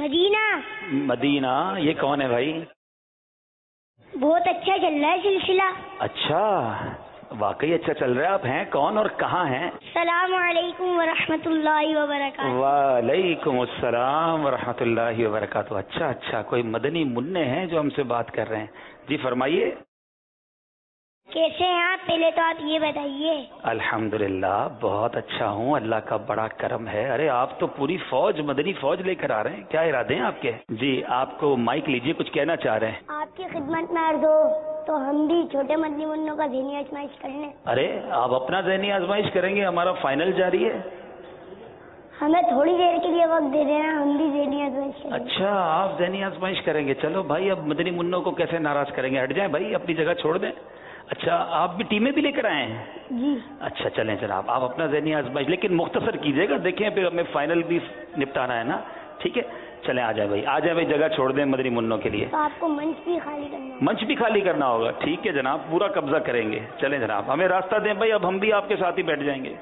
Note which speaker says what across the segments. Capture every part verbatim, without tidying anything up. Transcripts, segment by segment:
Speaker 1: مدینہ.
Speaker 2: مدینہ، یہ کون ہے بھائی؟
Speaker 1: بہت اچھا چل رہا ہے سلسلہ.
Speaker 2: اچھا، واقعی اچھا چل رہا ہے. آپ ہیں کون اور کہاں ہیں؟
Speaker 1: السلام علیکم ورحمۃ اللہ وبرکاتہ.
Speaker 2: وعلیکم السلام ورحمۃ اللہ وبرکاتہ. اچھا اچھا، کوئی مدنی منع ہیں جو ہم سے بات کر رہے ہیں؟ جی فرمائیے.
Speaker 1: کیسے ہیں آپ؟ پہلے تو آپ یہ بتائیے.
Speaker 2: الحمدللہ بہت اچھا ہوں، اللہ کا بڑا کرم ہے. ارے آپ تو پوری فوج، مدنی فوج لے کر آ رہے ہیں، کیا ارادے ہیں آپ کے؟ جی آپ کو مائک لیجئے، کچھ کہنا چاہ رہے ہیں.
Speaker 1: آپ کی خدمت میں عرض ہو تو ہم بھی چھوٹے مدنی منوں کا ذہنی آزمائش کر لیں.
Speaker 2: ارے آپ اپنا ذہنی آزمائش کریں گے؟ ہمارا فائنل جاری ہے.
Speaker 1: ہمیں تھوڑی دیر کے لیے وقت دے دینا، ہم بھی ذہنی آزمائش کریں گے.
Speaker 2: اچھا آپ ذہنی آزمائش کریں گے. چلو بھائی، اب مدنی منوں کو کیسے ناراض کریں گے؟ ہٹ جائیں بھائی، اپنی جگہ چھوڑ دیں. اچھا آپ بھی ٹیمیں بھی لے کر آئے ہیں؟
Speaker 1: جی.
Speaker 2: اچھا چلیں جناب، آپ اپنا ذہنی آزمائش لیکن مختصر کیجیے گا، دیکھیں پھر ہمیں فائنل بھی نپٹانا ہے نا. ٹھیک ہے چلیں، آ جائیں بھائی، آ جائیں بھائی، جگہ چھوڑ دیں مدنی منوں کے لیے.
Speaker 1: تو آپ کو منچ بھی خالی کرنا ہوگا.
Speaker 2: منچ بھی خالی کرنا ہوگا. ٹھیک ہے جناب، پورا قبضہ کریں گے. چلیں جناب، ہمیں راستہ دیں بھائی، اب ہم بھی آپ کے ساتھ ہی بیٹھ جائیں گے.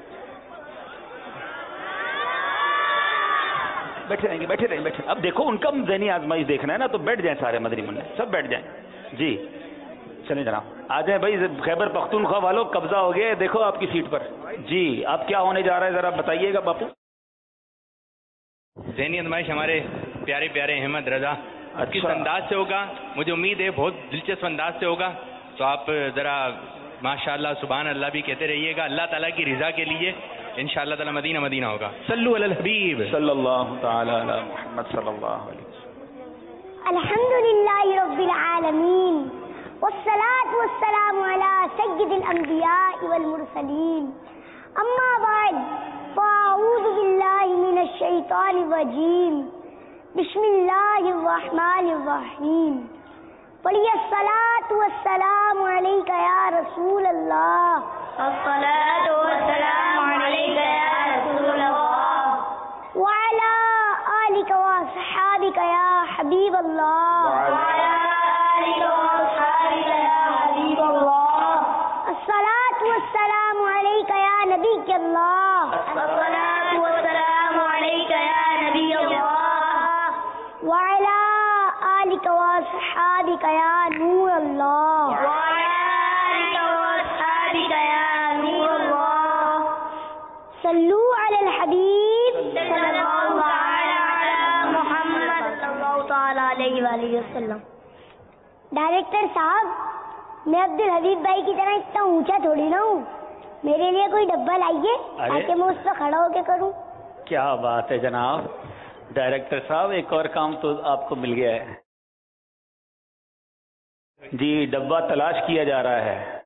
Speaker 2: بیٹھے رہیں گے، بیٹھے رہیں بیٹھے. اب دیکھو ان کا ذہنی آزمائش دیکھنا ہے نا، تو بیٹھ جائیں سارے مدنی منع، سب بیٹھ جائیں. جی چلیں جناب، آ جائیں بھائی. خیبر پختونخوا والوں قبضہ ہو گیا، دیکھو آپ کی سیٹ پر. جی آپ کیا ہونے جا رہا ہے ذرا بتائیے گا باپو.
Speaker 3: ذہنی آزمائش ہمارے پیارے پیارے احمد رضا کس انداز سے ہوگا؟ مجھے امید ہے بہت دلچسپ انداز سے ہوگا. تو آپ ذرا ماشاء اللہ سبحان اللہ بھی کہتے رہیے گا، اللہ تعالیٰ کی رضا کے لیے انشاءاللہ تعالیٰ مدینہ مدینہ ہوگا. صلو علی الحبیب
Speaker 2: صلی اللہ تعالی علی محمد صلی اللہ علیہ وسلم.
Speaker 1: الحمدللہ رب العالمین والصلاة والسلام علی سید الانبیاء والمرسلین. اما بعد فاعوذ باللہ من الشیطان الرجیم. بسم اللہ الرحمن الرحیم. پڑھیے الصلاۃ والسلام علیک یا رسول اللہ. الصلاۃ والسلام علیک یا رسول اللہ وعلی آلک واصحابک یا حبیب اللہ. وعلی آلک واصحابک یا حبیب اللہ. الصلاۃ والسلام علیک یا نبی اللہ. الصلاۃ والسلام علیک یا نبی اللہ وعلی آلک واصحابک یا نور اللہ. وعلی آلک واصحابک یا نور اللہ. صلو علی الحبیب صلی اللہ علی محمد صلی اللہ تعالی علیہ وآلہ وسلم. ڈائریکٹر صاحب، میں عبد الحبیب بھائی کی طرح اتنا اونچا تھوڑی نہ ہوں، میرے لیے کوئی ڈبہ لائیے تاکہ میں اس پہ کھڑا ہو کے کروں.
Speaker 2: کیا بات ہے جناب. ڈائریکٹر صاحب ایک اور کام تو آپ کو مل گیا ہے. جی ڈبہ تلاش کیا جا رہا ہے.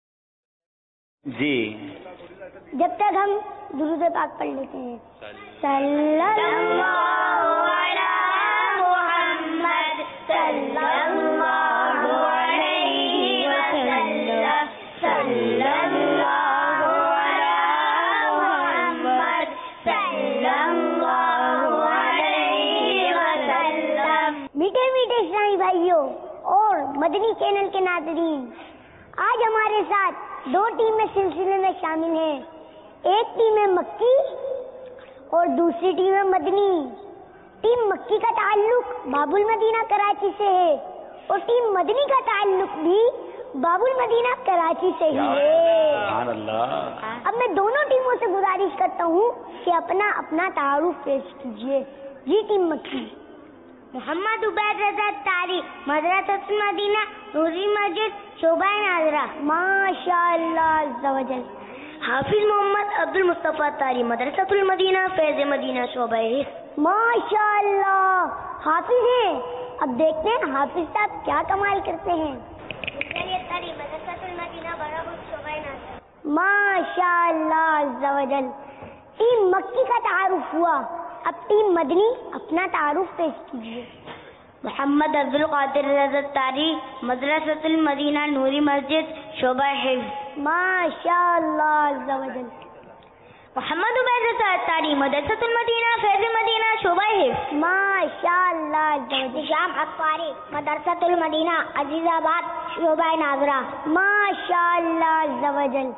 Speaker 2: جی
Speaker 1: جب تک ہم درود پاک پڑھ لیتے ہیں. صلی اللہ علی محمد صلی اللہ علیہ وسلم. صلی اللہ علی محمد صلی اللہ علیہ وسلم. میٹھے میٹھے اسلامی بھائیوں اور مدنی چینل کے ناظرین، آج ہمارے ساتھ دو ٹیمیں سلسلے میں شامل ہیں. ایک ٹیم مکی اور دوسری ٹیم مدنی. ٹیم مکی کا تعلق باب المدینہ کراچی سے ہے اور ٹیم مدنی کا تعلق بھی باب المدینہ کراچی سے ہی ہے.
Speaker 2: سبحان اللہ.
Speaker 1: اب میں دونوں ٹیموں سے گزارش کرتا ہوں کہ اپنا اپنا تعارف پیش کیجیے. جی ٹیم مکی. محمد عبید رضا طاری، مدرسۃ المدینہ نوری مسجد شعبہ ناظرہ. ماشاء اللہ عز و جل. حافظ محمد عبد المصطفیٰ طاری، مدرسۃ المدینہ فیض مدینہ شعبہ. ماشاء اللہ حافظ ہیں. اب دیکھتے ہیں حافظ صاحب کیا کمال کرتے ہیں. مدرسۃ المدینہ برابر شعبہ ناظرہ. ماشاء اللہ عز و جل. ٹیم مکی کا تعارف ہوا، اب ٹیم مدنی اپنا تعارف پیش کیجیے. محمد عبد القادر رضا طاری، مدرسۃ المدینہ نوری مسجد شعبہ حفظ. ماشاء اللہ عز و جل. محمد عبید رضا طاری، مدرسۃ المدینہ فیض مدینہ شعبہ حفظ. ماشاء اللہ عز و جل. شام حق طاری، مدرسۃ المدینہ عزیز آباد شعبہ ناظرہ. ماشاء اللہ عز و جل.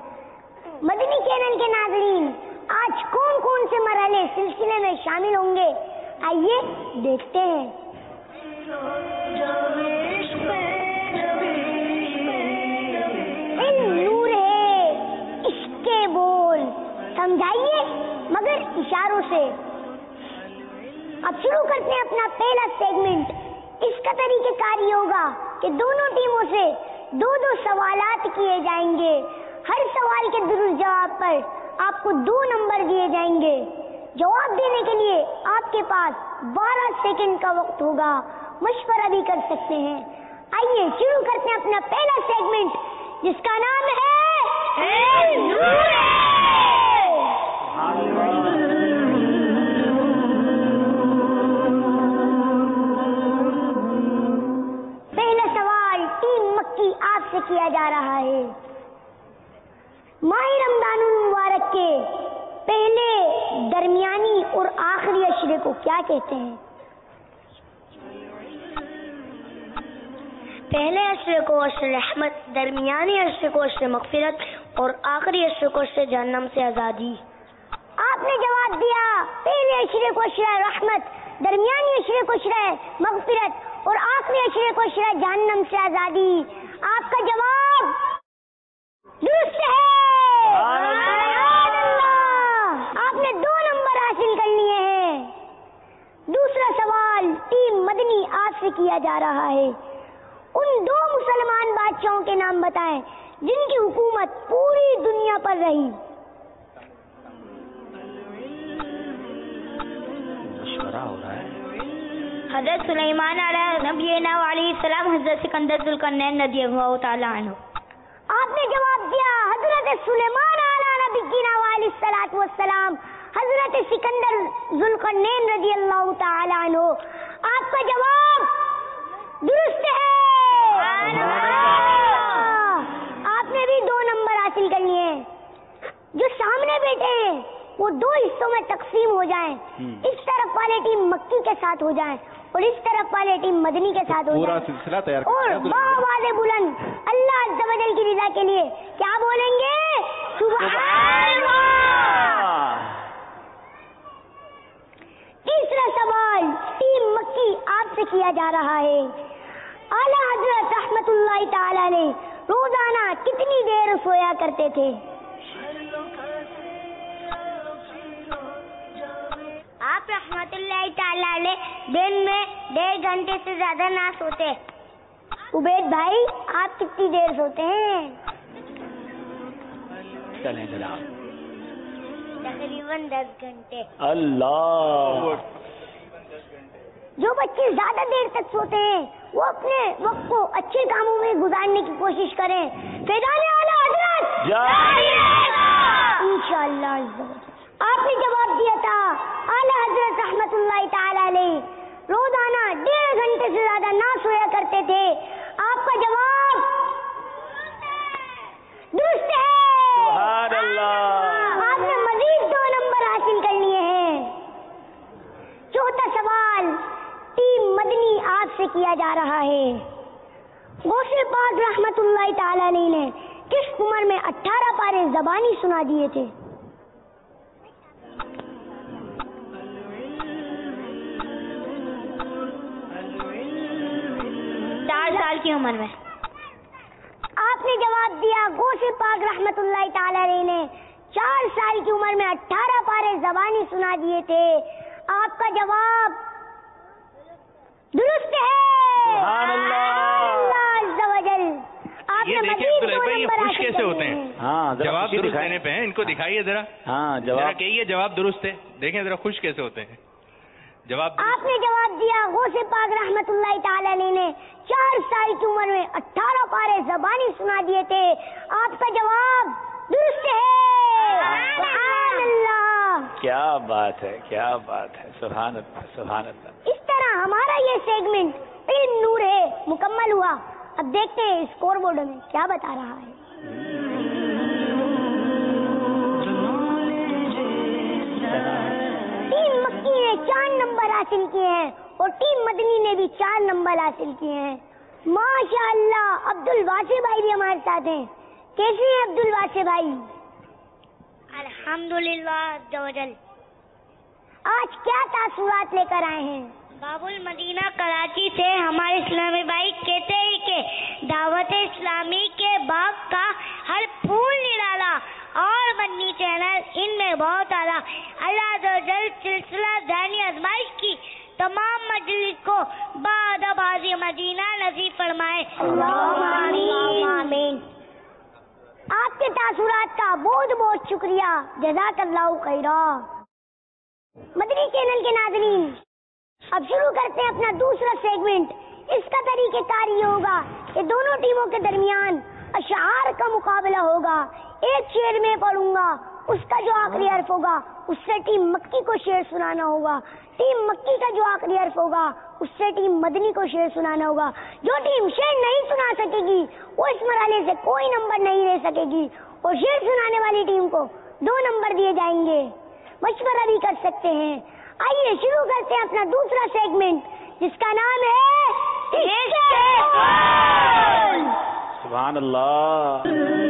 Speaker 1: مدنی چینل کے ناظرین، آج کون کون سے مرحلے سلسلے میں شامل ہوں گے آئیے دیکھتے ہیں. علم نور ہے عشق کے بول سمجھائیے مگر اشاروں سے. اب شروع کرتے ہیں اپنا پہلا سیگمنٹ. اس کا طریقہ کار یہ ہوگا کہ دونوں ٹیموں سے دو دو سوالات کیے جائیں گے. ہر سوال کے درست جواب پر آپ کو دو نمبر دیے جائیں گے. جواب دینے کے لیے آپ کے پاس بارہ سیکنڈ کا وقت ہوگا. مشورہ بھی کر سکتے ہیں. آئیے شروع کرتے ہیں اپنا پہلا سیگمنٹ جس کا نام ہے پہلا سوال ٹیم مکی آپ سے کیا جا رہا ہے. ماہ رمضان المبارک کے پہلے درمیانی اور آخری عشرے کو کیا کہتے ہیں؟ پہلے عشرے کو عشر رحمت، درمیانی عشرے کو عشر مغفرت اور آخری عشرے کو عشر جہنم سے آزادی. آپ نے جواب دیا پہلے عشرے کو عشر رحمت، درمیانی عشرے کو عشر مغفرت اور آخری عشرے کو عشر جہنم سے آزادی. آپ کا جواب درست ہے. آپ نے دو نمبر حاصل کر لیے ہیں. دوسرا سوال ٹیم مدنی آپ سے کیا جا رہا ہے. ان دو مسلمان بادشاہوں کے نام بتائیں جن کی حکومت پوری دنیا پر رہی.
Speaker 2: مشورہ ہو رہا ہے.
Speaker 1: حضرت سلیمان علیہ نبینا علیہ السلام، حضرت سکندر ذوالقرنین رضی اللہ تعالیٰ عنہ. آپ نے جواب دیا حضرت سلیمان علیہ نبینا علیہ الصلوۃ والسلام، حضرت سکندر ذوالقرنین رضی اللہ تعالیٰ عنہ. آپ کا جواب درست ہے. آپ نے بھی دو نمبر حاصل کر لیے ہیں. جو سامنے بیٹھے ہیں وہ دو حصوں میں تقسیم ہو جائیں. اس طرف والے ٹیم مکی کے ساتھ ہو جائیں اور اس طرف والے ٹیم مدنی کے ساتھ ہو
Speaker 4: پورا
Speaker 1: جائیں.
Speaker 4: سلسلہ تیار
Speaker 1: اور بآواز بلند اللہ عز و جل کی رضا کے لیے کیا بولیں گے؟ سبحان اللہ. تیسرا سوال ٹیم مکی آپ سے کیا جا رہا ہے. اعلیٰ حضرت رحمت اللہ تعالی علیہ روزانہ کتنی دیر سویا کرتے تھے؟ آپ رحمت اللہ تعالی علیہ دن میں ڈیڑھ گھنٹے سے زیادہ نہ سوتے. عبید بھائی آپ کتنی دیر سوتے ہیں؟
Speaker 2: چلیں جناب.
Speaker 1: تقریباً دس گھنٹے.
Speaker 2: اللہ.
Speaker 1: جو بچے زیادہ دیر تک سوتے ہیں وہ اپنے وقت کو اچھے کاموں میں گزارنے کی کوشش کریں. فیضان اعلیٰ حضرت انشاءاللہ. آپ نے جواب دیا تھا اعلیٰ حضرت رحمت اللہ تعالی علیہ روزانہ ڈیڑھ گھنٹے سے زیادہ نہ سویا کرتے تھے. آپ کا جواب درست ہے.
Speaker 2: سبحان اللہ.
Speaker 1: آپ نے مزید دو نمبر حاصل کر لیے ہیں. چوتھا سوال ٹیم مدنی آپ سے کیا جا رہا ہے. غوث پاک رحمت اللہ تعالی علیہ نے کس عمر میں اٹھارہ پارے زبانی سنا دیے تھے؟ چار سال کی عمر میں. آپ نے جواب دیا غوث پاک رحمت اللہ تعالی علیہ نے چار سال کی عمر میں اٹھارہ پارے زبانی سنا دیے تھے. آپ کا جواب درست ہے.
Speaker 2: سبحان اللہ.
Speaker 1: عز و جل. آپ
Speaker 3: یہ
Speaker 1: نے
Speaker 3: دیکھیں
Speaker 1: مزید
Speaker 3: عبداللہ
Speaker 1: دو
Speaker 3: بھائی، یہ
Speaker 1: نمبر
Speaker 3: خوش
Speaker 1: حاصل
Speaker 3: کیسے
Speaker 1: کر
Speaker 3: ہوتے
Speaker 1: لیے
Speaker 3: ہیں؟
Speaker 1: ہیں.
Speaker 2: ہاں
Speaker 3: جواب درست دینے پہ ہیں. ان کو دکھائیے ذرا.
Speaker 2: ہاں
Speaker 3: ذرا
Speaker 2: جواب.
Speaker 3: کہیے جواب درست ہے. دیکھیں ذرا خوش کیسے ہوتے ہیں. جواب
Speaker 1: آپ نے جواب دیا غوث پاک رحمت اللہ تعالی علیہ نے چار سال کی عمر میں اٹھارہ پارے زبانی سنا دیے تھے. آپ کا جواب درست ہے. سبحان اللہ.
Speaker 2: کیا بات ہے، کیا بات ہے. سبحان اللہ، سبحان اللہ.
Speaker 1: اس طرح ہمارا یہ سیگمنٹ علم نور ہے مکمل ہوا. اب دیکھتے ہیں اسکور بورڈ میں کیا بتا رہا ہے. ٹیم مکی نے چار نمبر حاصل کیے ہیں اور ٹیم مدنی نے بھی چار نمبر حاصل کیے ہیں. ماشاء اللہ. عبد الواسع بھائی بھی ہمارے ساتھ ہیں. کیسے ہیں عبد الواسع بھائی؟ الحمدللہ عز و جل. آج کیا تاثرات لے کر آئے ہیں؟
Speaker 4: باب المدینہ کراچی سے ہمارے اسلامی بھائی کہتے ہیں کہ دعوت اسلامی کے باغ کا ہر پھول نرالا اور مدنی چینل ان میں بہت اعلیٰ. اللہ عز و جل سلسلہ دانی ازمائش کی تمام مجلس کو بادب حاضر مدینہ نصیب فرمائے.
Speaker 1: آمین. آپ کے تاثرات کا بہت بہت شکریہ. جزاک اللہ خیرا. مدنی چینل کے ناظرین، اب شروع کرتے ہیں اپنا دوسرا سیگمنٹ. اس کا طریقہ کار یہ ہوگا کہ دونوں ٹیموں کے درمیان اشعار کا مقابلہ ہوگا. ایک شعر میں پڑھوں گا، اس کا جو آخری حرف ہوگا اس سے ٹیم مکی کو شعر سنانا ہوگا. ٹیم مکی کا جو آخری حرف ہوگا اس سے ٹیم مدنی کو شعر سنانا ہوگا. جو ٹیم شعر نہیں سنا سکے گی وہ اس مرحلے سے کوئی نمبر نہیں لے سکے گی، اور شعر سنانے والی ٹیم کو دو نمبر دیے جائیں گے. مشورہ بھی کر سکتے ہیں. آئیے شروع کرتے ہیں اپنا دوسرا سیگمنٹ جس کا نام ہے
Speaker 2: سبحان اللہ.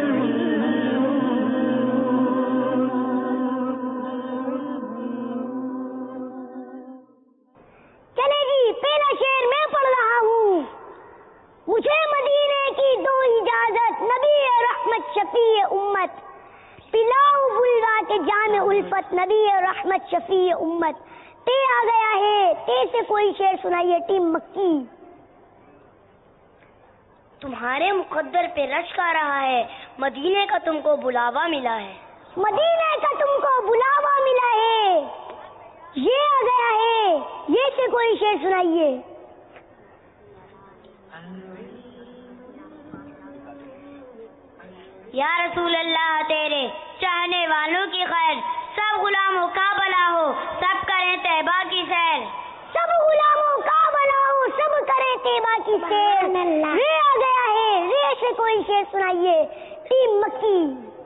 Speaker 1: چلے جی، پہلا شعر میں پڑھ رہا ہوں. مجھے مدینے کی دو اجازت، نبی رحمت شفیع امت، پلاؤ بلوا کے جام الفت، نبی رحمت شفیع امت. تے آ گیا ہے، تے سے کوئی شعر سنائیے ٹیم مکی.
Speaker 4: تمہارے مقدر پہ رشک آ رہا ہے، مدینے کا تم کو بلاوا ملا ہے.
Speaker 1: مدینے کا تم کو بلاوا ملا ہے، یہ آ گیا ہے، یہ سے کوئی شعر سنائیے.
Speaker 4: یا رسول اللہ تیرے چاہنے والوں کی خیر، سب غلاموں کا بھلا ہو، سب کریں طیبہ کی سیر.
Speaker 1: سب غلاموں کا بھلا ہو، سب کریں طیبہ کی سیر. رے آ گیا ہے، رے سے کوئی شعر سنائیے ٹیم مکی.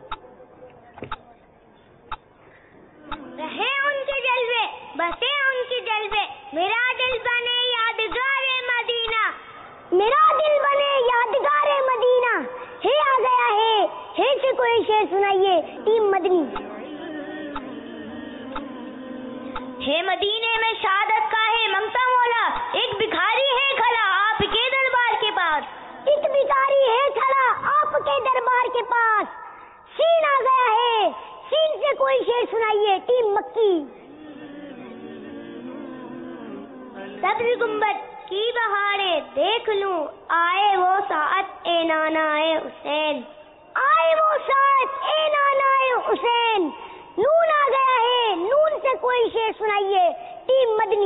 Speaker 4: رہے ان کے جلوے، بسے ان کے جلوے، میرا دل بنے یادگار مدینہ.
Speaker 1: میرا دل بنے یادگار مدینہ. ہے آ گیا ہے، ہے سے کوئی شعر سنائیے ٹیم مدنی.
Speaker 4: ہے مدینے میں شہادت کا ہے منگتا مولا، ایک بھکاری ہے کھڑا آپ کے دربار کے پاس.
Speaker 1: ایک بھکاری ہے کھڑا آپ کے دربار کے پاس. سین آ گیا ہے، سین سے کوئی شعر سنائیے ٹیم مکی.
Speaker 4: سبز گنبد کی بہاریں دیکھ لوں، آئے وہ ساعت اے نانا اے حسین.
Speaker 1: آئے وہ ساعت اے نانا اے حسین. نون آ گیا ہے، نون سے کوئی شعر سنائیے ٹیم مدنی.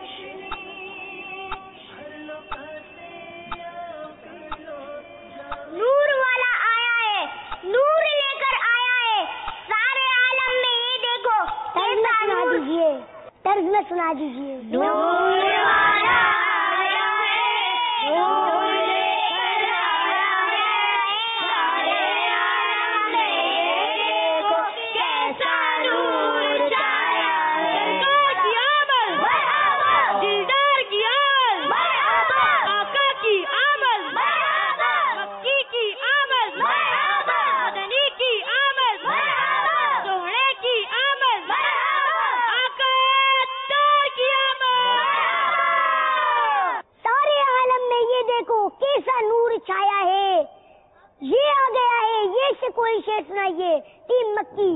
Speaker 4: نور والا آیا ہے، نور لے کر آیا ہے، سارے عالم میں یہ دیکھو.
Speaker 1: طرز میں سنا دیجیے، طرز میں سنا دیجیے.
Speaker 4: نور والا آیا ہے، نور لے کر آیا ہے، سارے عالم میں یہ دیکھو کیسا نور چھایا ہے.
Speaker 5: کی آمد،
Speaker 4: مرحبا،
Speaker 5: دلدار کی آمد،
Speaker 4: مرحبا،
Speaker 5: آقا کی آمد،
Speaker 4: مرحبا،
Speaker 5: مکی کی آمد،
Speaker 4: مرحبا،
Speaker 5: مدنی کی آمد،
Speaker 4: مرحبا،
Speaker 5: سونے کی آمد،
Speaker 4: مرحبا،
Speaker 5: آقا تار کی آمد.
Speaker 1: سارے عالم میں یہ دیکھو کیسا نور چھایا ہے. یہ آ گیا ہے، یہ سے کوئی شعر سنائیے ٹیم مکی.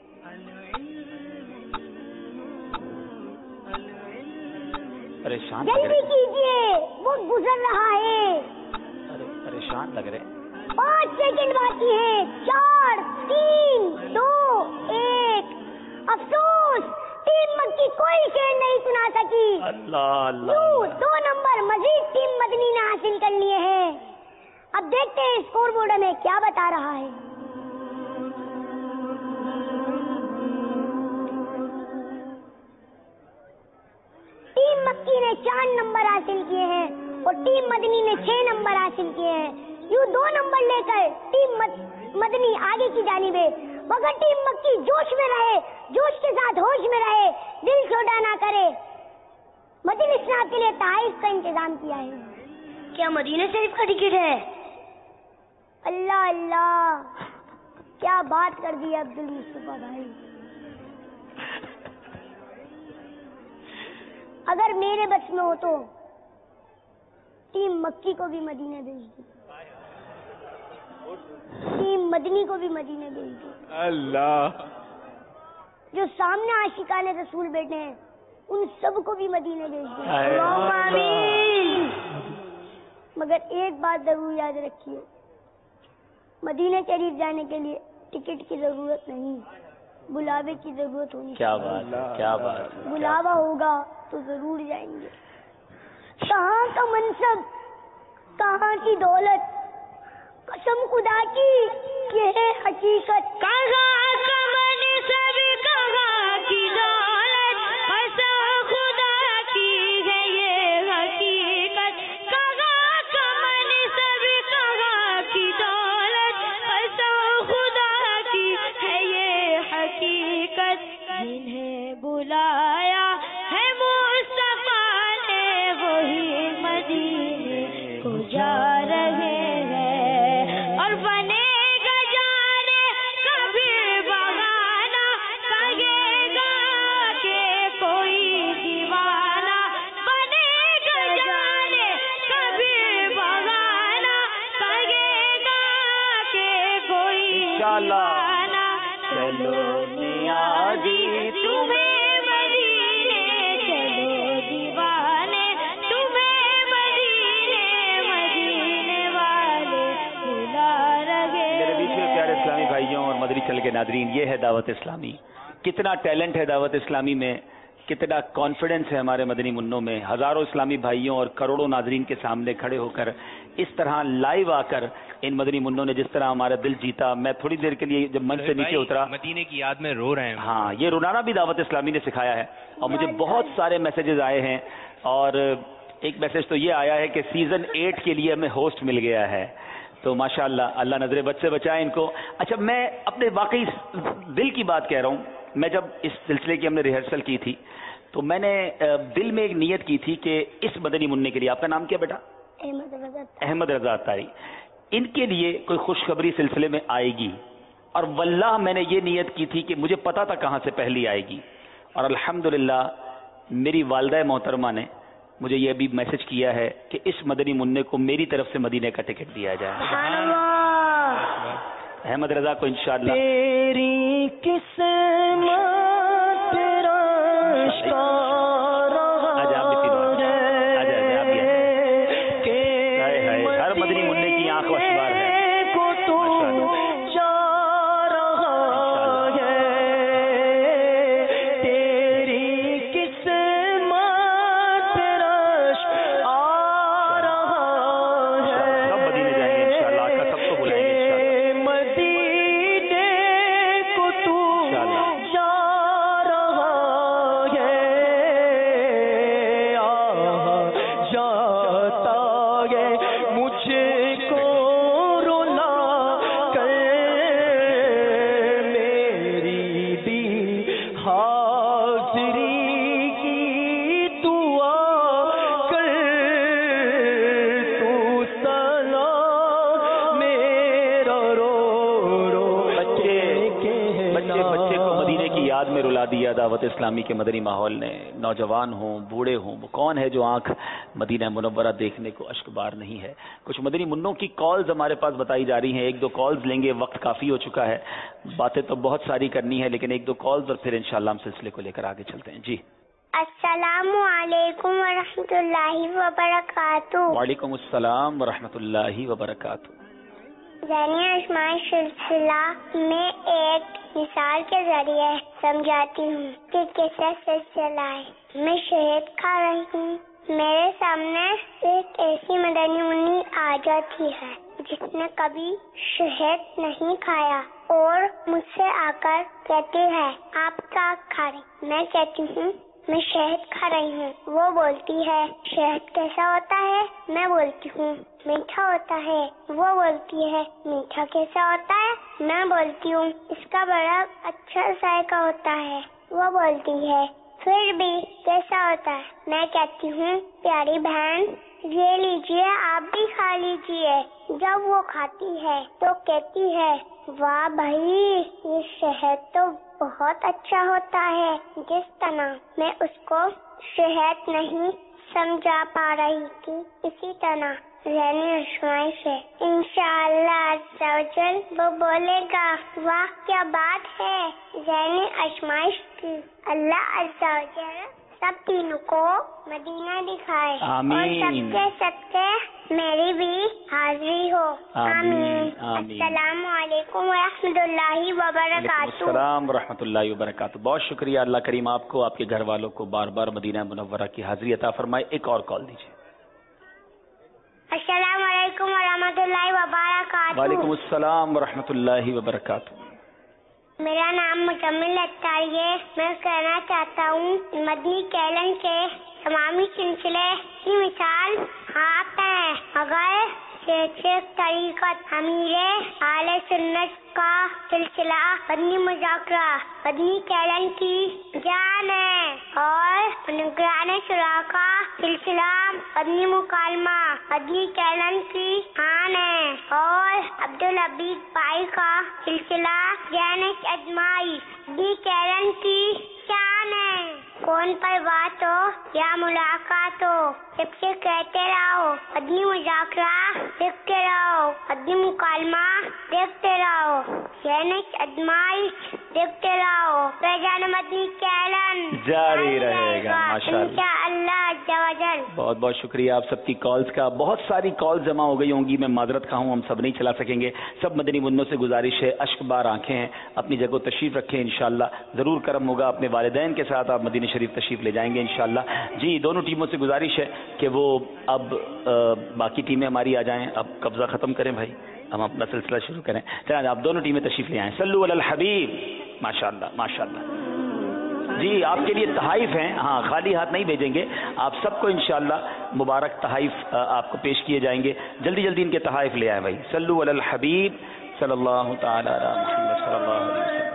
Speaker 2: پریشان لگ
Speaker 1: جلدی
Speaker 2: رہے
Speaker 1: کیجیے، وہ گزر رہا ہے.
Speaker 2: ارے پریشان لگ رہے.
Speaker 1: پانچ سیکنڈ باقی ہے. چار، تین، دو، ایک. افسوس ٹیم مکی کوئی شعر نہیں سنا سکی.
Speaker 2: اللہ اللہ
Speaker 1: یوں
Speaker 2: اللہ.
Speaker 1: دو نمبر مزید ٹیم مدنی نے حاصل کر لیے ہیں. اب دیکھتے ہیں اسکور بورڈ میں کیا بتا رہا ہے. ٹیم مکی نے چار نمبر حاصل کیے ہیں اور ٹیم مدنی نے چھ نمبر حاصل کیے ہیں. یوں دو نمبر لے کر ٹیم مدنی آگے کی جانب ہے، مگر ٹیم مکی جوش میں رہے، جوش کے ساتھ ہوش میں رہے، دل چھوٹا نہ کرے. مجلس نے آپ کے لیے تحائف کا انتظام کیا ہے.
Speaker 4: کیا مدینہ شریف کا ٹکٹ ہے؟
Speaker 1: اللہ اللہ، کیا بات کر دی عبد المصطفیٰ بھائی. اگر میرے بس میں ہو تو ٹیم مکی کو بھی مدینے بھیج دی، ٹیم مدنی کو بھی مدینے بھیج دی.
Speaker 2: اللہ،
Speaker 1: جو سامنے عاشقان رسول بیٹھے ہیں ان سب کو بھی مدینے بھیج دی.
Speaker 2: اے
Speaker 1: اللہم
Speaker 2: اللہ.
Speaker 1: آمین. مگر ایک بات ضرور یاد رکھیے، مدینے شریف جانے کے لیے ٹکٹ کی ضرورت نہیں، بلاوے کی ضرورت ہونی
Speaker 2: کیا
Speaker 1: چاہیے.
Speaker 2: بات ہے، کیا بات ہے.
Speaker 1: بلاوا ہوگا تو ضرور جائیں گے. کہاں کا منصب، کہاں کی دولت، قسم خدا کی یہ ہے حقیقت.
Speaker 5: کہاں کا منصب، کہاں کی دولت، قسم خدا کی ہے یہ حقیقت. کہاں کا منصب، کہاں کی دولت، قسم خدا کی ہے یہ حقیقت. جنہیں بلایا ہے مصطفیٰ نے وہی مدینے کو جا رہے ہیں، اور بنے گا جانے کبھی بہانہ، کہے گا کہ کوئی دیوانہ. بنے گا جانے کبھی بہانہ، کہے گا کہ کوئی دیوانہ. چلو نیازی تمہیں مدینے، چلو دیوانے تمہیں مدینے، مدینے والے بلا رہے
Speaker 2: میرے بیچ میں پیارے اسلامی بھائیوں اور مدری چل کے ناظرین، یہ ہے دعوت اسلامی. کتنا ٹیلنٹ ہے دعوت اسلامی میں، کتنا کانفیڈنس ہے ہمارے مدنی منوں میں. ہزاروں اسلامی بھائیوں اور کروڑوں ناظرین کے سامنے کھڑے ہو کر اس طرح لائیو آ کر ان مدنی منوں نے جس طرح ہمارا دل جیتا. میں تھوڑی دیر کے لیے جب منچ سے نیچے اترا،
Speaker 3: مدینے کی یاد میں رو رہے ہیں.
Speaker 2: ہاں، یہ رولانا بھی دعوت اسلامی نے سکھایا ہے. اور مجھے بہت سارے میسیجز آئے ہیں، اور ایک میسج تو یہ آیا ہے کہ سیزن ایٹ کے لیے ہمیں ہوسٹ مل گیا ہے. تو ماشاءاللہ، اللہ نظر بد سے بچائے ان کو. اچھا، میں اپنے واقعی دل کی بات کہہ رہا ہوں. میں جب اس سلسلے کی ہم نے ریہرسل کی تھی تو میں نے دل میں ایک نیت کی تھی کہ اس مدنی منع کے لیے، آپ کا نام کیا بیٹا؟
Speaker 1: احمد رضا.
Speaker 2: احمد رضا اتاری. ان کے لیے کوئی خوشخبری سلسلے میں آئے گی، اور واللہ میں نے یہ نیت کی تھی کہ مجھے پتا تھا کہاں سے پہلی آئے گی، اور الحمدللہ میری والدہ محترمہ نے مجھے یہ بھی میسج کیا ہے کہ اس مدنی منع کو میری طرف سے مدینے کا ٹکٹ دیا جائے.
Speaker 1: سبحان اللہ.
Speaker 2: احمد رضا کو انشاءاللہ.
Speaker 6: تیری قسمت رشک
Speaker 2: آج آپ بھی تینوں آج آج آپ بھی آئے. ہر مدنی منع کی آنکھ وشبار ہے. دعوت اسلامی کے مدنی ماحول نے. نوجوان ہوں، بوڑھے ہوں، وہ کون ہے جو آنکھ مدینہ منورہ دیکھنے کو اشک بار نہیں ہے. کچھ مدنی منوں کی کالز ہمارے پاس بتائی جا رہی ہیں. ایک دو کالز لیں گے، وقت کافی ہو چکا ہے، باتیں تو بہت ساری کرنی ہے، لیکن ایک دو کالز اور پھر انشاءاللہ ہم سلسلے کو لے کر آگے چلتے ہیں. جی
Speaker 1: السلام علیکم ورحمۃ اللہ وبرکاتہ.
Speaker 2: وعلیکم السلام ورحمۃ اللہ وبرکاتہ.
Speaker 1: زینیہ اسماعیل سلسلہ میں ایک مثال کے ذریعے سمجھاتی ہوں کہ کیسا سلسلہ ہے. میں شہد کھا رہی ہوں، میرے سامنے ایک ایسی مدنی منی آ جاتی ہے جس نے کبھی شہد نہیں کھایا اور مجھ سے آ کر کہتی ہے آپ کیا کھا رہی؟ میں کہتی ہوں میں شہد کھا رہی ہوں. وہ بولتی ہے شہد کیسا ہوتا ہے؟ میں بولتی ہوں میٹھا ہوتا ہے. وہ بولتی ہے میٹھا کیسا ہوتا ہے؟ میں بولتی ہوں اس کا بڑا اچھا ذائقہ ہوتا ہے. وہ بولتی ہے پھر بھی کیسا ہوتا ہے؟ میں کہتی ہوں پیاری بہن یہ لیجیے آپ بھی کھا لیجیے. جب وہ کھاتی ہے تو کہتی ہے واہ بھائی یہ شہد تو بہت اچھا ہوتا ہے. جس طرح میں اس کو شہد نہیں سمجھا پا رہی تھی اسی طرح ذہنی آزمائش ہے. انشاءاللہ عز و جل وہ بولے گا واہ کیا بات ہے ذہنی آزمائش کی. اللہ عز و جل سب تینوں کو مدینہ دکھائے اور سب کے صدقے میری بھی حاضری ہو. آمین. السلام علیکم ورحمۃ اللہ وبرکاتہ.
Speaker 2: السلام ورحمۃ اللہ وبرکاتہ. بہت شکریہ. اللہ کریم آپ کو آپ کے گھر والوں کو بار بار مدینہ منورہ کی حاضری عطا فرمائے. ایک اور کال دیجیے.
Speaker 1: السلام علیکم ورحمۃ اللہ وبرکاتہ.
Speaker 2: وعلیکم السلام ورحمۃ اللہ وبرکاتہ.
Speaker 1: میرا نام مکمل اختر ہے. میں کہنا چاہتا ہوں مدنی کیلن کے تمامی سلسلے کی مثال آپ ہیں. اگر شیخ طریقت امیر اہل سنت کا سلسلہ مدنی مذاکرہ مدنی کیلن کی جان ہے اور نگران شورا کا سلسلہ مدنی مکالمہ مدنی کیلن کی آن ہے اور عبدالحبیب بھائی کا سلسلہ جینش اجمائی مدنی کیلن کی شان ہے. فون پر بات ہو یا ملاقات ہو سب سے کہتے رہو مدنی مذاکرہ دیکھتے رہو مدنی مکالمہ دیکھتے رہو جینش اجمائی دیکھتے رہو. فیضان مدنی کیلن
Speaker 2: جاری رہے گا ماشاءاللہ. بہت بہت شکریہ آپ سب کی کالز کا. بہت ساری کالز جمع ہو گئی ہوں گی. میں معذرت خواہ ہوں ہم سب نہیں چلا سکیں گے. سب مدنی منوں سے گزارش ہے اشک بار آنکھیں ہیں اپنی جگہ تشریف رکھیں. انشاءاللہ ضرور کرم ہوگا. اپنے والدین کے ساتھ آپ مدینہ شریف تشریف لے جائیں گے انشاءاللہ. جی دونوں ٹیموں سے گزارش ہے کہ وہ اب باقی ٹیمیں ہماری آ جائیں. اب قبضہ ختم کریں بھائی ہم اپنا سلسلہ شروع کریں. چلیں آپ دونوں ٹیمیں تشریف لے آئیں. صلو علی الحبیب. ماشاءاللہ ماشاءاللہ. جی آپ کے لیے تحائف ہیں. ہاں خالی ہاتھ نہیں بھیجیں گے. آپ سب کو انشاءاللہ مبارک تحائف آپ کو پیش کیے جائیں گے. جلدی جلدی ان کے تحائف لے آئیں بھائی. صلو علی الحبیب صلی اللہ تعالی علی محمد صلی اللہ علیہ وسلم.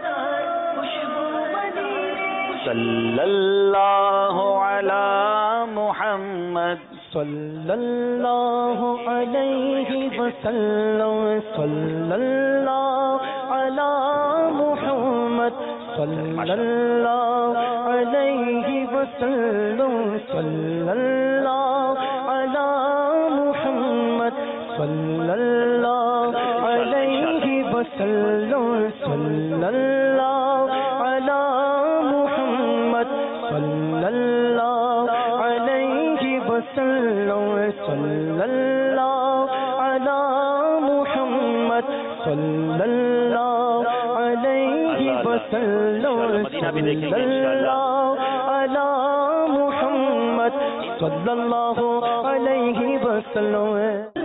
Speaker 2: صلی اللہ علی محمد
Speaker 6: صلی اللہ علیہ وسلم. صلی اللہ علی محمد صلی اللہ علیہ وسلم. صلی اللہ علی محمد صلی اللہ علیہ وسلم. صلی اللہ علی محمد صلی اللہ علیہ وسلم. صلی اللہ علی محمد صلی اللہ علیہ وسلم. صلی اللہ علی محمد صلی اللہ علیہ وسلم.